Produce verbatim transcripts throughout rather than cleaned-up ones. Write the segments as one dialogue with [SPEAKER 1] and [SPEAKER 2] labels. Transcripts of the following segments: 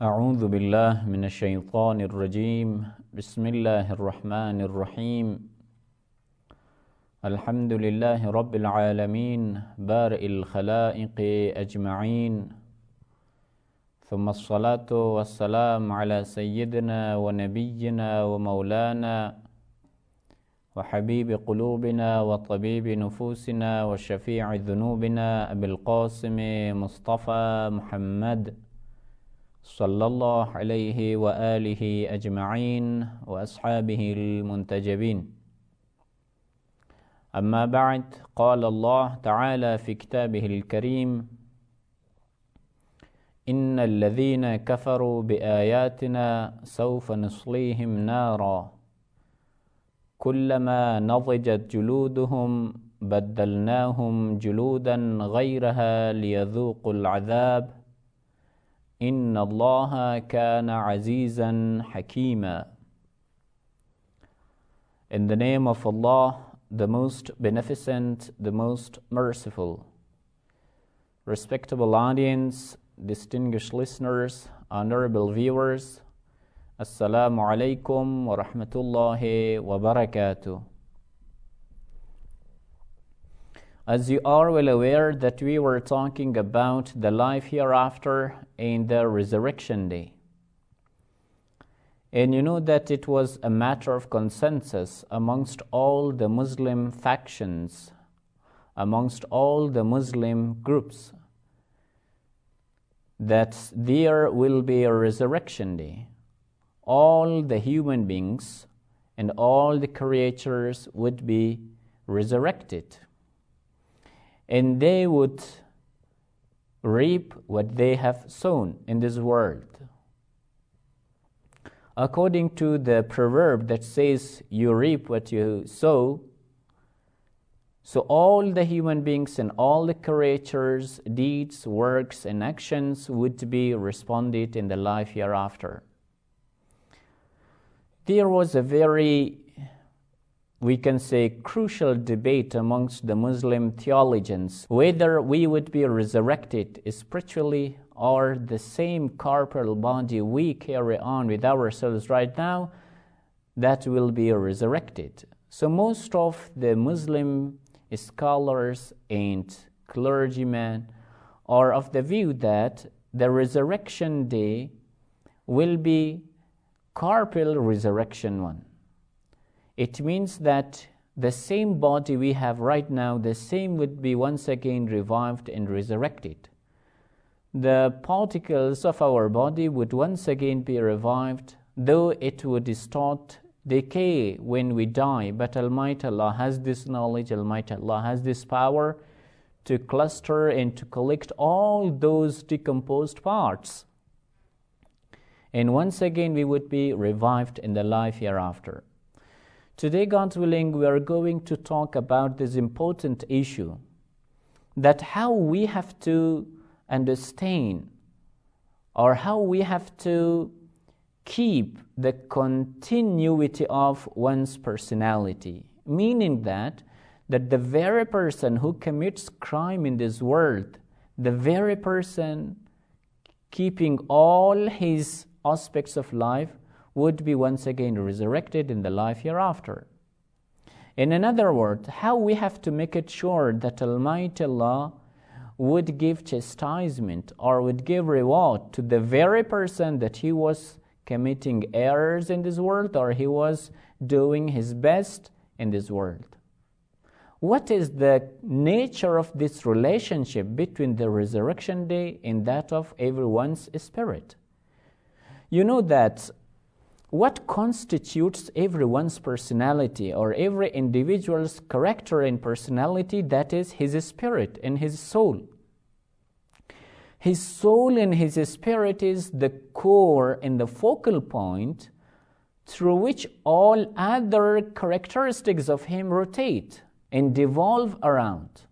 [SPEAKER 1] أعوذ بالله من الشيطان الرجيم بسم الله الرحمن الرحيم الحمد لله رب العالمين بارئ الخلائق أجمعين ثم الصلاة والسلام على سيدنا ونبينا ومولانا وحبيب قلوبنا وطبيب نفوسنا وشفيع ذنوبنا أبي القاسم مصطفى محمد صلى الله عليه وآله أجمعين وأصحابه المنتجبين. أما بعد، قال الله تعالى في كتابه الكريم: إن الذين كفروا بآياتنا سوف نصليهم نارا كلما نضجت جلودهم بدلناهم جلودا غيرها ليذوقوا العذاب إن الله كان عزيزا حكيما. In the name of Allah, the most beneficent, the most merciful. Respectable audience, distinguished listeners, honorable viewers, Assalamu alaikum wa rahmatullahi wa barakatuh. As you are well aware that we were talking about the life hereafter and the resurrection day. And you know that it was a matter of consensus amongst all the Muslim factions, amongst all the Muslim groups, that there will be a resurrection day. All the human beings and all the creatures would be resurrected. And they would reap what they have sown in this world. According to the proverb that says, you reap what you sow, so all the human beings and all the creatures' deeds, works, and actions would be responded in the life hereafter. There was a very, we can say, crucial debate amongst the Muslim theologians whether we would be resurrected spiritually or the same corporal body we carry on with ourselves right now that will be resurrected. So most of the Muslim scholars and clergymen are of the view that the resurrection day will be corporal resurrection one. It means that the same body we have right now, the same would be once again revived and resurrected. The particles of our body would once again be revived, though it would start decay when we die. But Almighty Allah has this knowledge, Almighty Allah has this power to cluster and to collect all those decomposed parts. And once again we would be revived in the life hereafter. Today, God willing, we are going to talk about this important issue, that how we have to understand or how we have to keep the continuity of one's personality, meaning that, that the very person who commits crime in this world, the very person keeping all his aspects of life, would be once again resurrected in the life hereafter. In another word, how we have to make it sure that Almighty Allah would give chastisement or would give reward to the very person that he was committing errors in this world or he was doing his best in this world. What is the nature of this relationship between the resurrection day and that of everyone's spirit? You know that what constitutes everyone's personality or every individual's character and personality, that is his spirit and his soul. His soul and his spirit is the core and the focal point through which all other characteristics of him rotate and devolve around.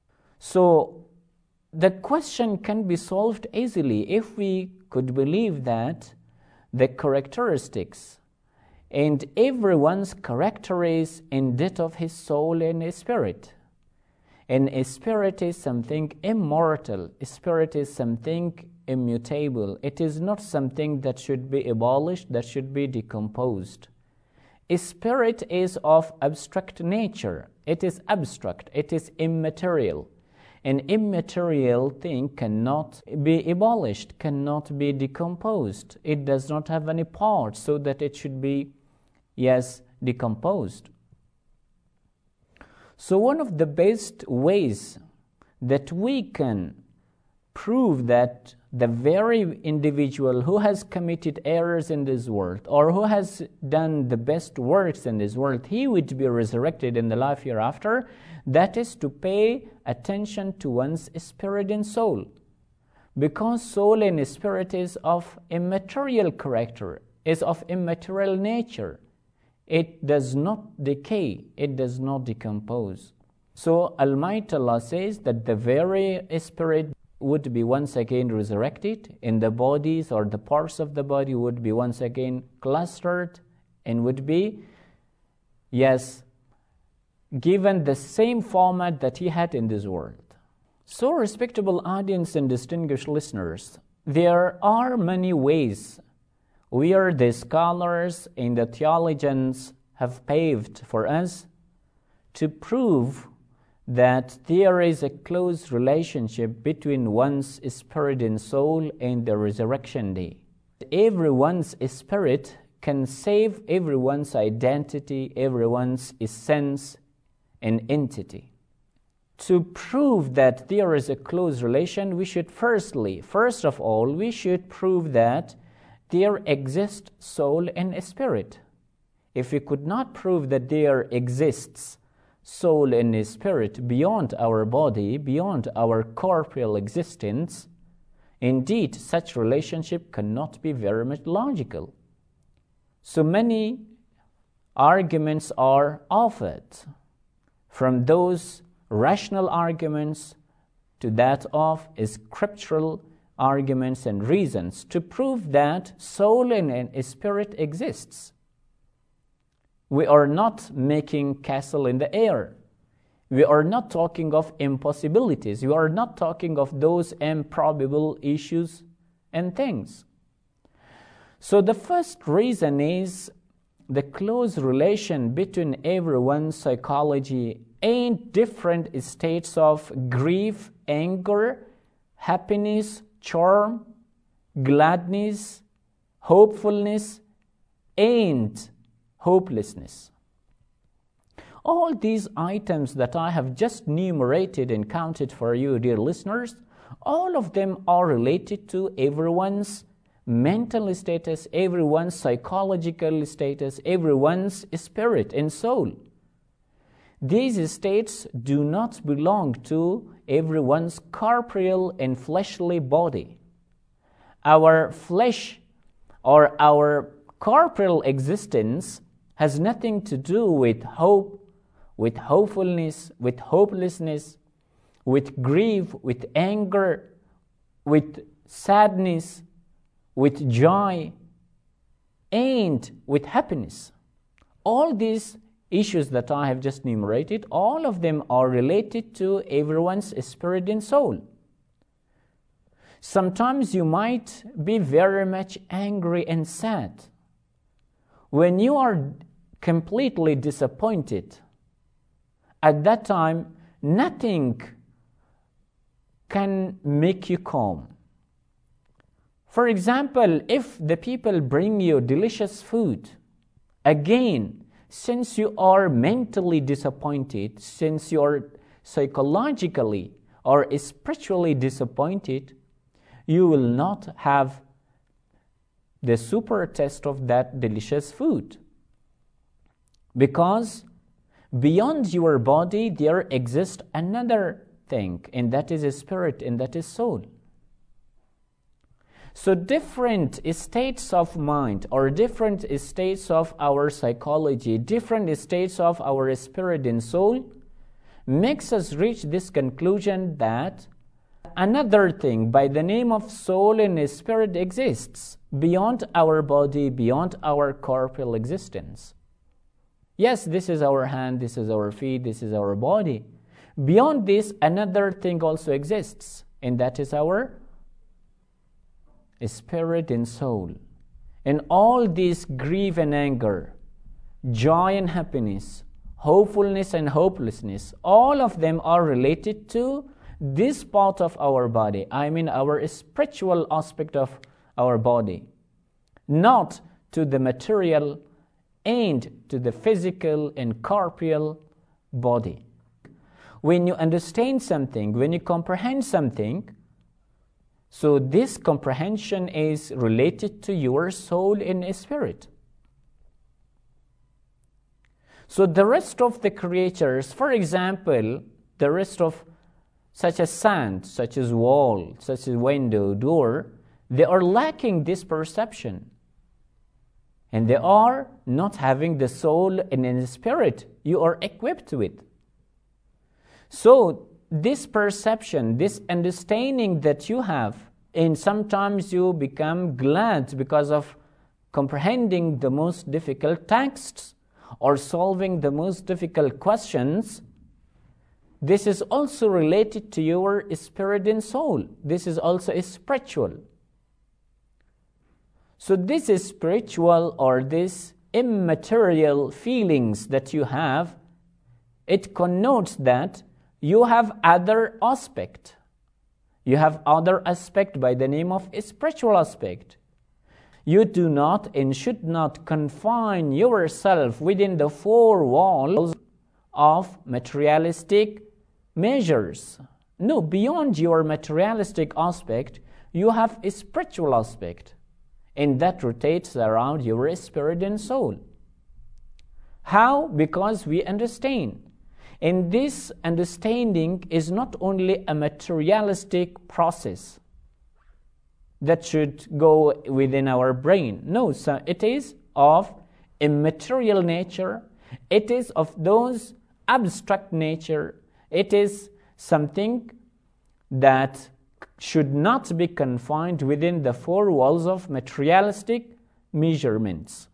[SPEAKER 1] So the question can be solved easily if we could believe that the characteristics and everyone's character is in that of his soul and his spirit. And a spirit is something immortal. A spirit is something immutable. It is not something that should be abolished, that should be decomposed. A spirit is of abstract nature. It is abstract. It is immaterial. An immaterial thing cannot be abolished, cannot be decomposed. It does not have any parts so that it should be, yes, decomposed. So one of the best ways that we can prove that the very individual who has committed errors in this world or who has done the best works in this world, he would be resurrected in the life hereafter, that is to pay attention to one's spirit and soul. Because soul and spirit is of immaterial character, is of immaterial nature. It does not decay, it does not decompose. So Almighty Allah says that the very spirit would be once again resurrected, in the bodies or the parts of the body would be once again clustered and would be, yes, given the same format that he had in this world. So, respectable audience and distinguished listeners, there are many ways where the scholars and the theologians have paved for us to prove that there is a close relationship between one's spirit and soul and the resurrection day. Everyone's spirit can save everyone's identity, everyone's essence and entity. To prove that there is a close relation, we should firstly, first of all, we should prove that there exists soul and spirit. If we could not prove that there exists soul and spirit beyond our body, beyond our corporeal existence, indeed such relationship cannot be very much logical. So many arguments are offered, from those rational arguments to that of scriptural arguments and reasons to prove that soul and spirit exists. We are not making castle in the air. We are not talking of impossibilities. We are not talking of those improbable issues and things. So the first reason is the close relation between everyone's psychology and different states of grief, anger, happiness, charm, gladness, hopefulness, and hopelessness. All these items that I have just enumerated and counted for you, dear listeners, all of them are related to everyone's mental status, everyone's psychological status, everyone's spirit and soul. These states do not belong to everyone's corporeal and fleshly body. Our flesh or our corporeal existence has nothing to do with hope, with hopefulness, with hopelessness, with grief, with anger, with sadness, with joy, and with happiness. All these issues that I have just enumerated, all of them are related to everyone's spirit and soul. Sometimes you might be very much angry and sad. When you are completely disappointed, at that time, nothing can make you calm. For example, if the people bring you delicious food, again, since you are mentally disappointed, since you are psychologically or spiritually disappointed, you will not have the super taste of that delicious food. Because beyond your body, there exists another thing, and that is a spirit, and that is soul. So different states of mind, or different states of our psychology, different states of our spirit and soul, makes us reach this conclusion that another thing by the name of soul and spirit exists beyond our body, beyond our corporeal existence. Yes, this is our hand, this is our feet, this is our body. Beyond this, another thing also exists, and that is our spirit and soul. And all these grief and anger, joy and happiness, hopefulness and hopelessness, all of them are related to this part of our body. I mean our spiritual aspect of our body, not to the material and to the physical and corporeal body. When you understand something, when you comprehend something, so this comprehension is related to your soul and spirit. So the rest of the creatures, for example, the rest of such as sand, such as wall, such as window, door, they are lacking this perception. And they are not having the soul and the spirit you are equipped with. So this perception, this understanding that you have, and sometimes you become glad because of comprehending the most difficult texts or solving the most difficult questions, this is also related to your spirit and soul. This is also spiritual. So this is spiritual or this immaterial feelings that you have, it connotes that you have other aspect. You have other aspect by the name of spiritual aspect. You do not and should not confine yourself within the four walls of materialistic measures. No, beyond your materialistic aspect, you have a spiritual aspect, and that rotates around your spirit and soul. How? Because we understand. And this understanding is not only a materialistic process that should go within our brain. No, so it is of immaterial nature. It is of those abstract nature. It is something that should not be confined within the four walls of materialistic measurements.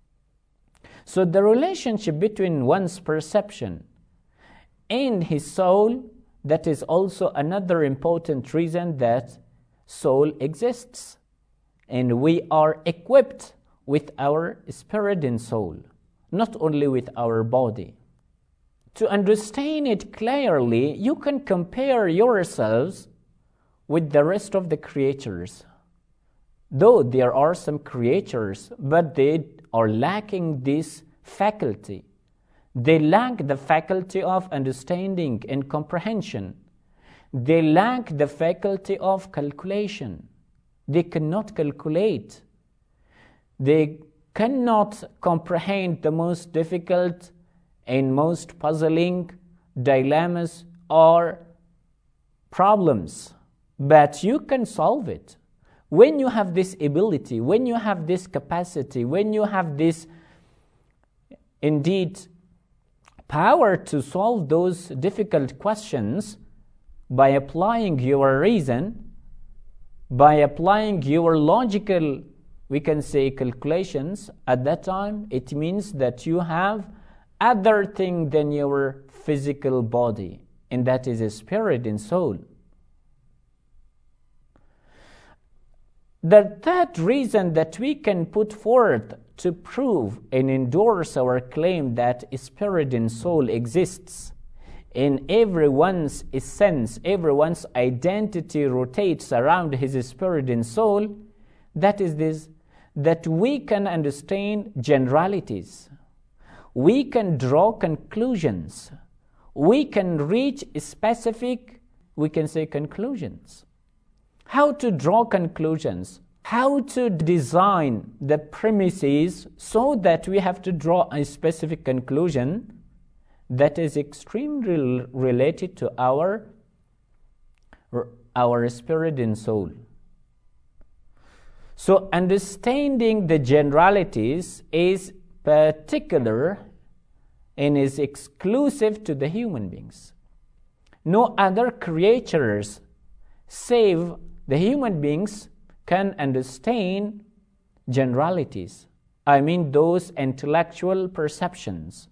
[SPEAKER 1] So the relationship between one's perception and his soul, that is also another important reason that soul exists. And we are equipped with our spirit and soul, not only with our body. To understand it clearly, you can compare yourselves with the rest of the creatures. Though there are some creatures, but they are lacking this faculty. They lack the faculty of understanding and comprehension. They lack the faculty of calculation. They cannot calculate. They cannot comprehend the most difficult and most puzzling dilemmas or problems. But you can solve it. When you have this ability, when you have this capacity, when you have this, indeed, power to solve those difficult questions by applying your reason, by applying your logical, we can say, calculations, at that time, it means that you have other thing than your physical body, and that is a spirit and soul. The third reason that we can put forth to prove and endorse our claim that spirit and soul exists in everyone's essence, everyone's identity rotates around his spirit and soul, that is this, that we can understand generalities. We can draw conclusions. We can reach specific, we can say, conclusions. How to draw conclusions, how to design the premises so that we have to draw a specific conclusion that is extremely related to our, our spirit and soul. So understanding the generalities is particular and is exclusive to the human beings. No other creatures save the human beings can understand generalities. I mean those intellectual perceptions.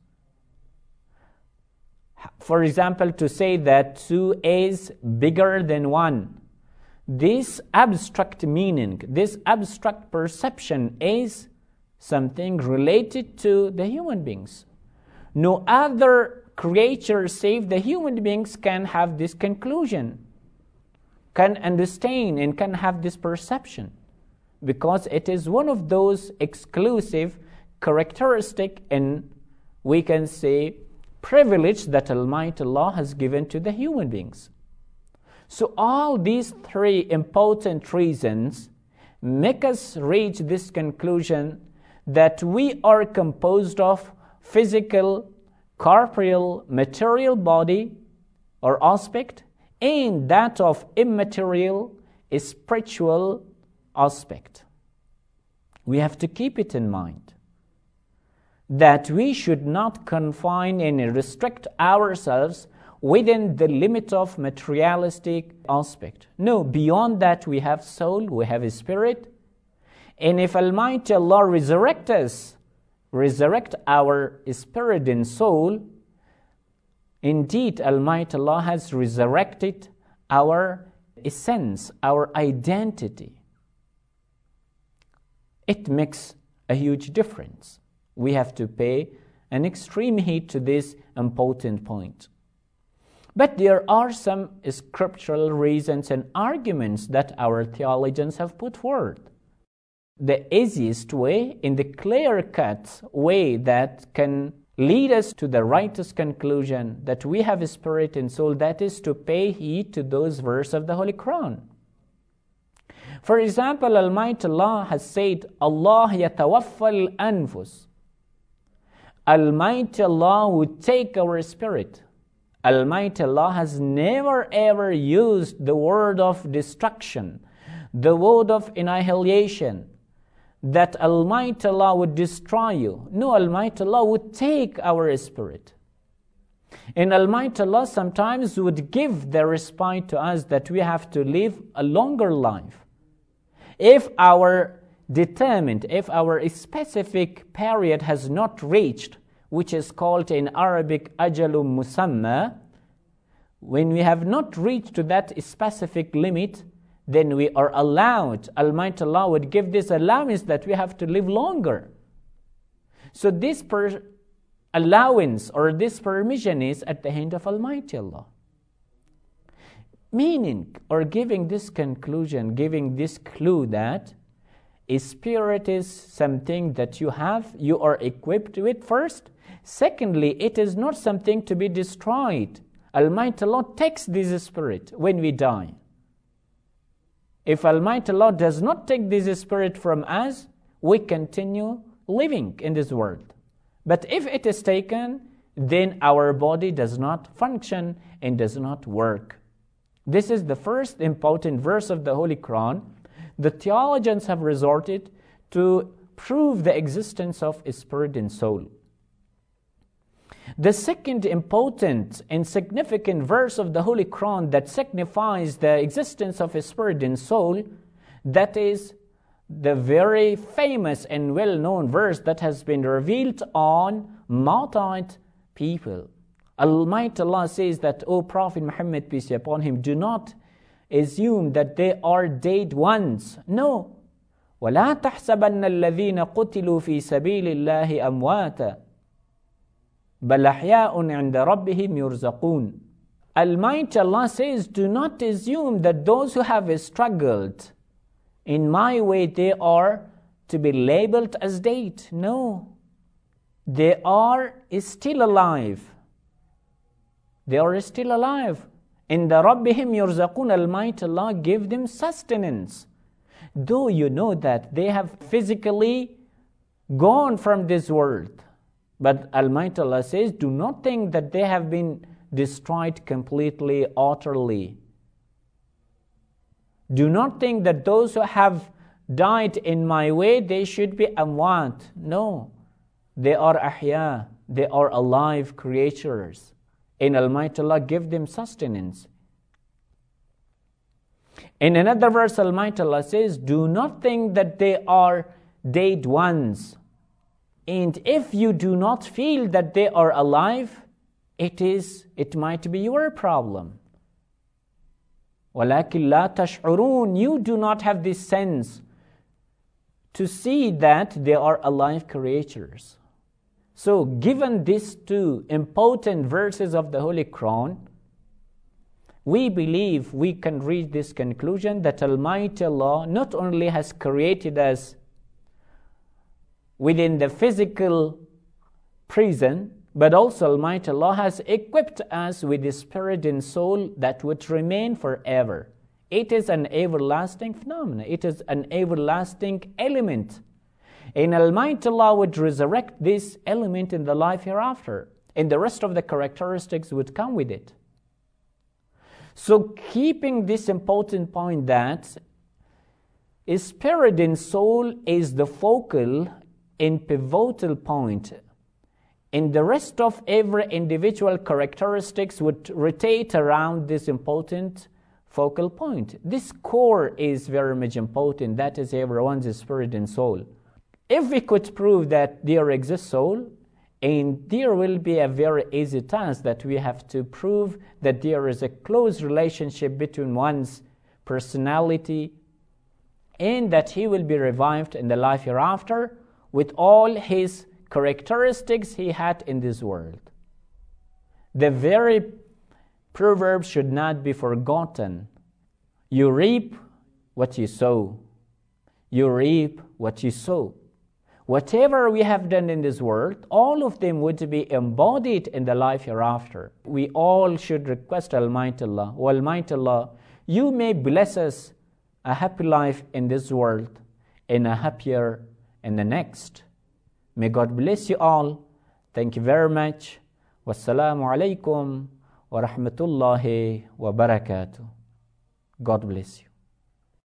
[SPEAKER 1] For example, to say that two is bigger than one, this abstract meaning, this abstract perception is something related to the human beings. No other creature save the human beings can have this conclusion, can understand and can have this perception, because it is one of those exclusive characteristic and we can say privilege that Almighty Allah has given to the human beings. So all these three important reasons make us reach this conclusion that we are composed of physical, corporeal, material body or aspect, and that of immaterial, spiritual aspect. We have to keep it in mind that we should not confine and restrict ourselves within the limit of materialistic aspect. No, beyond that we have soul, we have a spirit, and if Almighty Allah resurrect us, resurrect our spirit and soul, indeed Almighty Allah has resurrected our essence, our identity. It makes a huge difference. We have to pay an extreme heed to this important point. But there are some scriptural reasons and arguments that our theologians have put forward. The easiest way, in the clear-cut way that can lead us to the righteous conclusion that we have a spirit and soul, that is to pay heed to those verses of the Holy Quran. For example, Almighty Allah has said, Allah yatawaffa al-anfus. Almighty Allah would take our spirit. Almighty Allah has never ever used the word of destruction, the word of annihilation, that Almighty Allah would destroy you. No, Almighty Allah would take our spirit. And Almighty Allah sometimes would give the respite to us that we have to live a longer life. If our determined, if our specific period has not reached, which is called in Arabic ajalum musamma, when we have not reached to that specific limit, then we are allowed, Almighty Allah would give this allowance that we have to live longer. So this per- allowance or this permission is at the hand of Almighty Allah. Meaning, or giving this conclusion, giving this clue that a spirit is something that you have, you are equipped with first. Secondly, it is not something to be destroyed. Almighty Allah takes this spirit when we die. If Almighty Allah does not take this spirit from us, we continue living in this world. But if it is taken, then our body does not function and does not work. This is the first important verse of the Holy Quran. The theologians have resorted to prove the existence of spirit and soul. The second important and significant verse of the Holy Quran that signifies the existence of a spirit and soul, that is the very famous and well-known verse that has been revealed on Mautite people. Almighty Allah says that, O Prophet Muhammad, peace be upon him, do not assume that they are dead ones. No. وَلَا تَحْسَبَنَّ الَّذِينَ قُتِلُوا فِي سَبِيلِ اللَّهِ أَمْوَاتًا بَلْ أَحْيَاءٌ عِنْدَ رَبِّهِمْ يُرْزَقُونَ. Almighty Allah says, do not assume that those who have struggled in my way, they are to be labeled as dead. No. They are still alive. They are still alive. In the Rabbihim yurzaqun, Almighty Allah give them sustenance. Though you know that they have physically gone from this world. But Almighty Allah says, do not think that they have been destroyed completely, utterly. Do not think that those who have died in my way, they should be amwat. No. They are ahya. They are alive creatures. And Almighty Allah give them sustenance. In another verse, Almighty Allah says, do not think that they are dead ones. And if you do not feel that they are alive, it is, it might be your problem. وَلَكِنْ لَا تَشْعُرُونَ. You do not have this sense to see that they are alive creatures. So, given these two important verses of the Holy Quran, we believe we can reach this conclusion that Almighty Allah not only has created us within the physical prison, but also Almighty Allah has equipped us with the spirit and soul that would remain forever. It is an everlasting phenomenon. It is an everlasting element. And Almighty Allah would resurrect this element in the life hereafter, and the rest of the characteristics would come with it. So keeping this important point that spirit and soul is the focal and pivotal point, and the rest of every individual characteristics would rotate around this important focal point. This core is very much important. That is everyone's spirit and soul. If we could prove that there exists soul, and there will be a very easy task that we have to prove that there is a close relationship between one's personality and that he will be revived in the life hereafter with all his characteristics he had in this world. The very proverb should not be forgotten. You reap what you sow. You reap what you sow. Whatever we have done in this world, all of them would be embodied in the life hereafter. We all should request Almighty Allah, O Almighty Allah, you may bless us a happy life in this world and a happier in the next. May God bless you all. Thank you very much. Wassalamu alaikum wa rahmatullahi wa barakatuh. God bless you.